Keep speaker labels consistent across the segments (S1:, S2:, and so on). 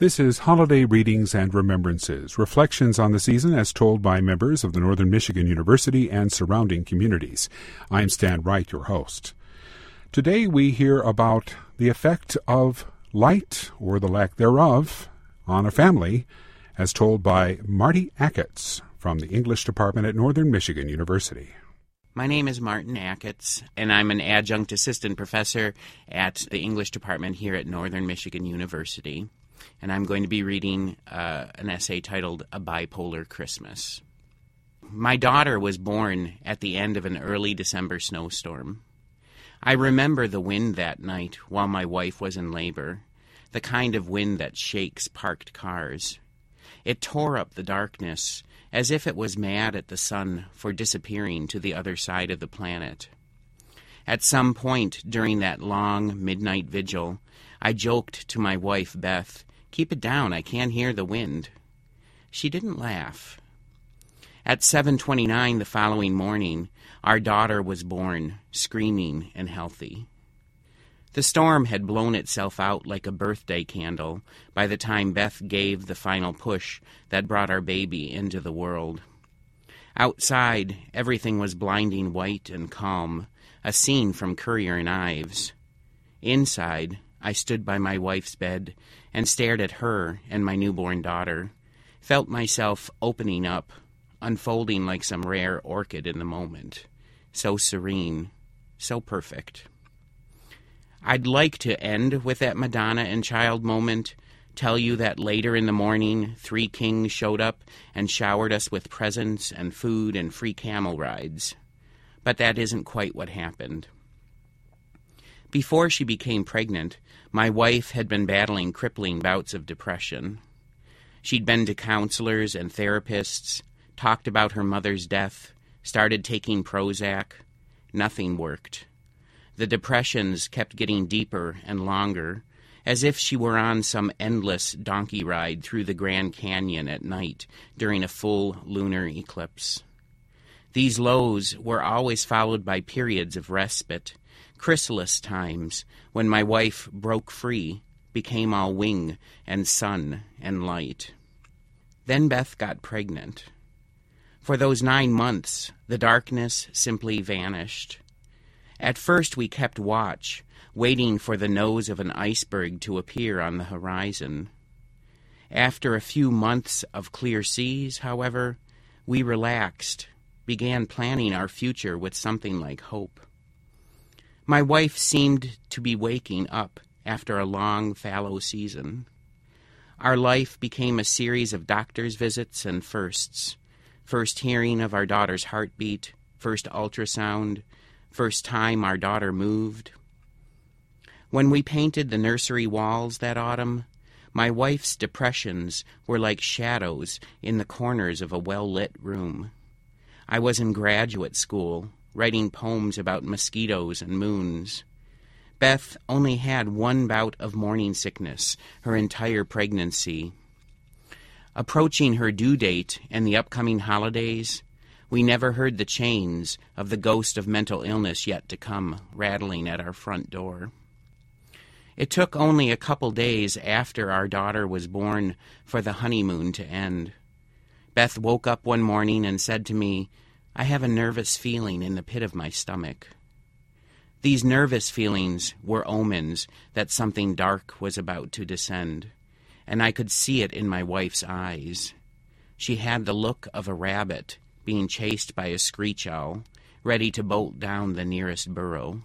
S1: This is Holiday Readings and Remembrances, reflections on the season as told by members of the Northern Michigan University and surrounding communities. I'm Stan Wright, your host. Today we hear about the effect of light, or the lack thereof, on a family, as told by Marty Acketts from the English Department at Northern Michigan University.
S2: My name is Martin Acketts, and I'm an adjunct assistant professor at the English Department here at Northern Michigan University. And I'm going to be reading an essay titled A Bipolar Christmas. My daughter was born at the end of an early December snowstorm. I remember the wind that night while my wife was in labor, the kind of wind that shakes parked cars. It tore up the darkness as if it was mad at the sun for disappearing to the other side of the planet. At some point during that long midnight vigil, I joked to my wife, Beth, "Keep it down, I can't hear the wind." She didn't laugh. At 7:29 the following morning, our daughter was born, screaming and healthy. The storm had blown itself out like a birthday candle by the time Beth gave the final push that brought our baby into the world. Outside, everything was blinding white and calm, a scene from Currier and Ives. Inside, I stood by my wife's bed and stared at her and my newborn daughter, felt myself opening up, unfolding like some rare orchid in the moment. So serene, so perfect. I'd like to end with that Madonna and child moment, tell you that later in the morning, 3 kings showed up and showered us with presents and food and free camel rides. But that isn't quite what happened. Before she became pregnant, my wife had been battling crippling bouts of depression. She'd been to counselors and therapists, talked about her mother's death, started taking Prozac. Nothing worked. The depressions kept getting deeper and longer, as if she were on some endless donkey ride through the Grand Canyon at night during a full lunar eclipse. These lows were always followed by periods of respite, chrysalis times when my wife broke free, became all wing and sun and light. Then Beth got pregnant. For those 9 months, the darkness simply vanished. At first we kept watch, waiting for the nose of an iceberg to appear on the horizon. After a few months of clear seas, however, we relaxed, began planning our future with something like hope. My wife seemed to be waking up after a long fallow season. Our life became a series of doctor's visits and firsts. First hearing of our daughter's heartbeat, first ultrasound, first time our daughter moved. When we painted the nursery walls that autumn, my wife's depressions were like shadows in the corners of a well-lit room. I was in graduate school, writing poems about mosquitoes and moons. Beth only had 1 bout of morning sickness her entire pregnancy. Approaching her due date and the upcoming holidays, we never heard the chains of the ghost of mental illness yet to come rattling at our front door. It took only a couple days after our daughter was born for the honeymoon to end. Beth woke up one morning and said to me, "I have a nervous feeling in the pit of my stomach." These nervous feelings were omens that something dark was about to descend, and I could see it in my wife's eyes. She had the look of a rabbit being chased by a screech owl, ready to bolt down the nearest burrow.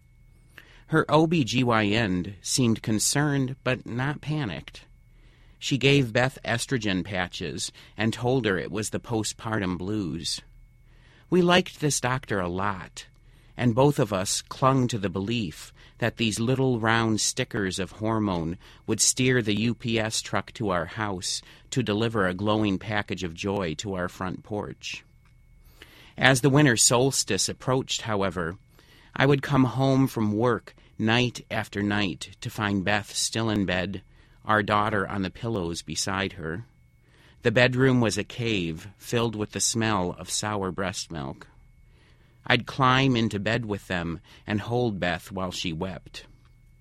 S2: Her OB-GYN seemed concerned but not panicked. She gave Beth estrogen patches and told her it was the postpartum blues. We liked this doctor a lot, and both of us clung to the belief that these little round stickers of hormone would steer the UPS truck to our house to deliver a glowing package of joy to our front porch. As the winter solstice approached, however, I would come home from work night after night to find Beth still in bed, our daughter on the pillows beside her. The bedroom was a cave filled with the smell of sour breast milk. I'd climb into bed with them and hold Beth while she wept.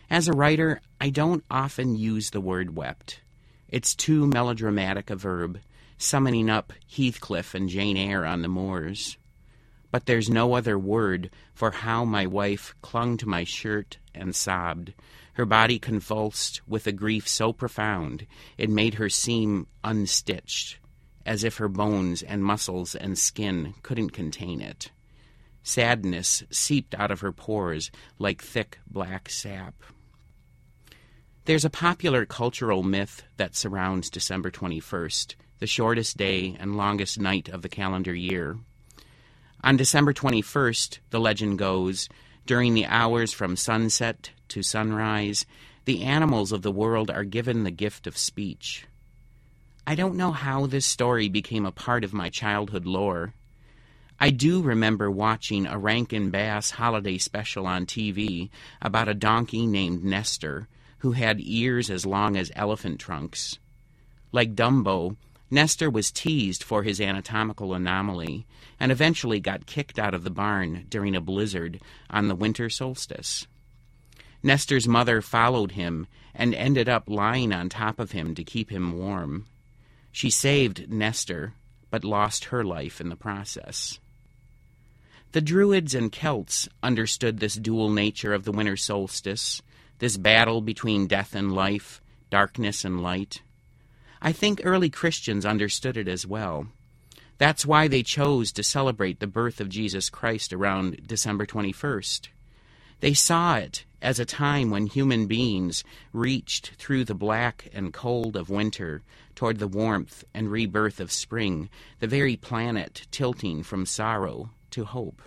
S2: As a writer, I don't often use the word wept. It's too melodramatic a verb, summoning up Heathcliff and Jane Eyre on the moors. But there's no other word for how my wife clung to my shirt and sobbed, her body convulsed with a grief so profound it made her seem unstitched, as if her bones and muscles and skin couldn't contain it. Sadness seeped out of her pores like thick black sap. There's a popular cultural myth that surrounds December 21st, the shortest day and longest night of the calendar year. On December 21st, the legend goes, during the hours from sunset to sunrise, the animals of the world are given the gift of speech. I don't know how this story became a part of my childhood lore. I do remember watching a Rankin Bass holiday special on TV about a donkey named Nestor, who had ears as long as elephant trunks. Like Dumbo, Nestor was teased for his anatomical anomaly and eventually got kicked out of the barn during a blizzard on the winter solstice. Nestor's mother followed him and ended up lying on top of him to keep him warm. She saved Nestor, but lost her life in the process. The Druids and Celts understood this dual nature of the winter solstice, this battle between death and life, darkness and light. I think early Christians understood it as well. That's why they chose to celebrate the birth of Jesus Christ around December 21st. They saw it as a time when human beings reached through the black and cold of winter toward the warmth and rebirth of spring, the very planet tilting from sorrow to hope.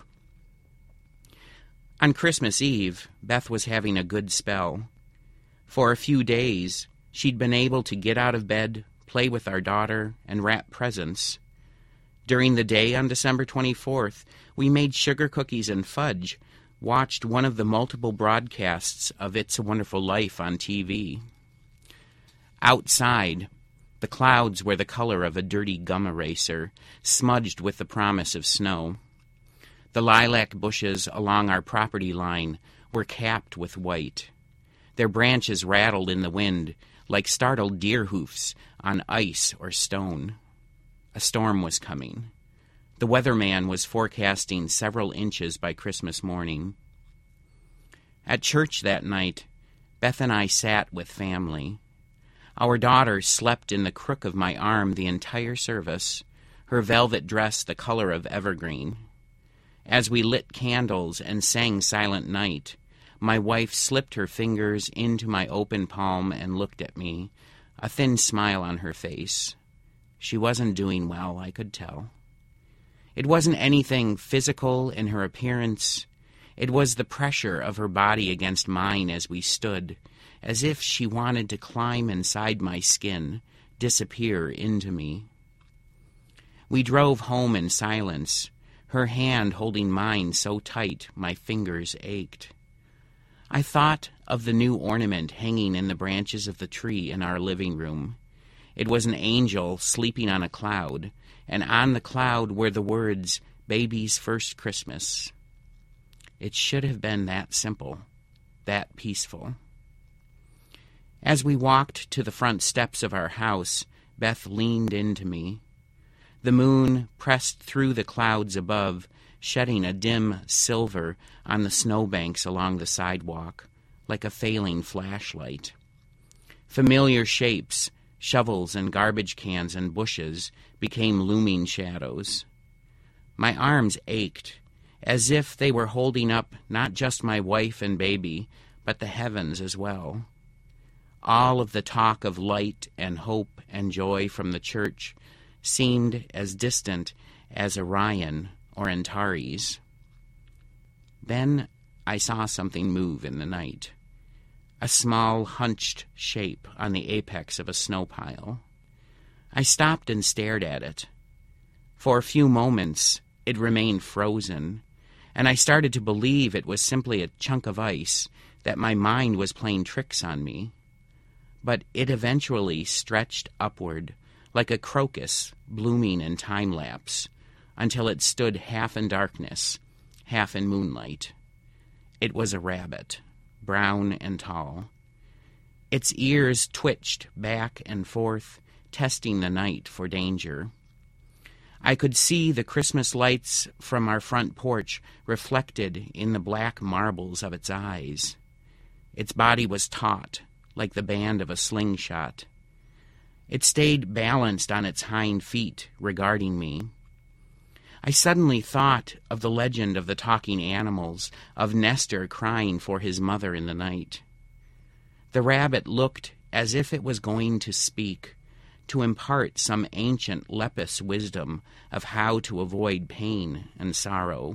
S2: On Christmas Eve, Beth was having a good spell. For a few days, she'd been able to get out of bed, play with our daughter, and wrap presents. During the day on December 24th, we made sugar cookies and fudge, watched one of the multiple broadcasts of It's a Wonderful Life on TV. Outside, the clouds were the color of a dirty gum eraser, smudged with the promise of snow. The lilac bushes along our property line were capped with white. Their branches rattled in the wind like startled deer hoofs on ice or stone. A storm was coming. The weatherman was forecasting several inches by Christmas morning. At church that night, Beth and I sat with family. Our daughter slept in the crook of my arm the entire service, her velvet dress the color of evergreen. As we lit candles and sang Silent Night, my wife slipped her fingers into my open palm and looked at me, a thin smile on her face. She wasn't doing well, I could tell. It wasn't anything physical in her appearance. It was the pressure of her body against mine as we stood, as if she wanted to climb inside my skin, disappear into me. We drove home in silence, her hand holding mine so tight my fingers ached. I thought of the new ornament hanging in the branches of the tree in our living room. It was an angel sleeping on a cloud, and on the cloud were the words, "Baby's First Christmas." It should have been that simple, that peaceful. As we walked to the front steps of our house, Beth leaned into me. The moon pressed through the clouds above, shedding a dim silver on the snowbanks along the sidewalk, like a failing flashlight. Familiar shapes, shovels and garbage cans and bushes, became looming shadows. My arms ached, as if they were holding up not just my wife and baby, but the heavens as well. All of the talk of light and hope and joy from the church seemed as distant as Orion or Antares. Then I saw something move in the night, a small hunched shape on the apex of a snow pile. I stopped and stared at it. For a few moments it remained frozen, and I started to believe it was simply a chunk of ice, that my mind was playing tricks on me. But it eventually stretched upward, like a crocus blooming in time-lapse, until it stood half in darkness, half in moonlight. It was a rabbit. brown and tall. Its ears twitched back and forth, testing the night for danger. I could see the Christmas lights from our front porch reflected in the black marbles of its eyes. Its body was taut, like the band of a slingshot. It stayed balanced on its hind feet, regarding me. I suddenly thought of the legend of the talking animals, of Nestor crying for his mother in the night. The rabbit looked as if it was going to speak, to impart some ancient Lepus wisdom of how to avoid pain and sorrow.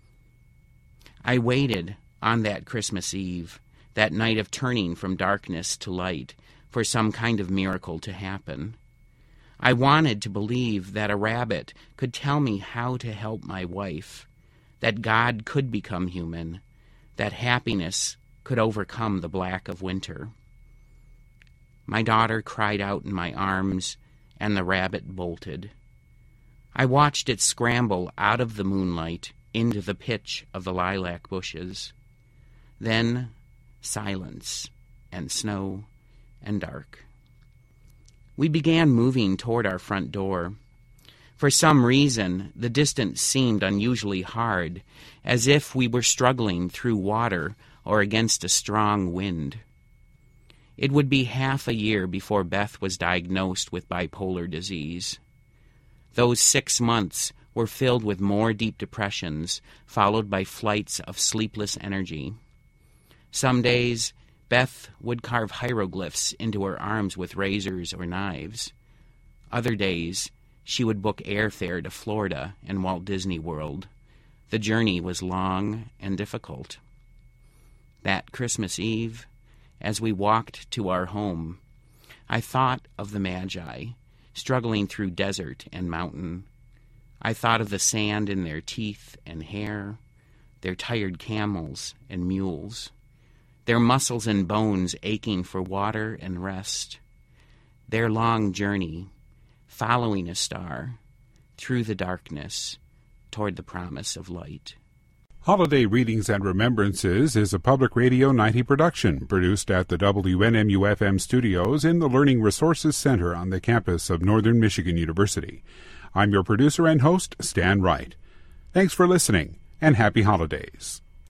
S2: I waited on that Christmas Eve, that night of turning from darkness to light, for some kind of miracle to happen. I wanted to believe that a rabbit could tell me how to help my wife, that God could become human, that happiness could overcome the black of winter. My daughter cried out in my arms, and the rabbit bolted. I watched it scramble out of the moonlight into the pitch of the lilac bushes. Then silence and snow and dark. We began moving toward our front door. For some reason, the distance seemed unusually hard, as if we were struggling through water or against a strong wind. It would be half a year before Beth was diagnosed with bipolar disease. Those 6 months were filled with more deep depressions, followed by flights of sleepless energy. Some days, Beth would carve hieroglyphs into her arms with razors or knives. Other days, she would book airfare to Florida and Walt Disney World. The journey was long and difficult. That Christmas Eve, as we walked to our home, I thought of the Magi, struggling through desert and mountain. I thought of the sand in their teeth and hair, their tired camels and mules, their muscles and bones aching for water and rest, their long journey, following a star, through the darkness, toward the promise of light.
S1: Holiday Readings and Remembrances is a Public Radio 90 production produced at the WNMU-FM studios in the Learning Resources Center on the campus of Northern Michigan University. I'm your producer and host, Stan Wright. Thanks for listening, and happy holidays.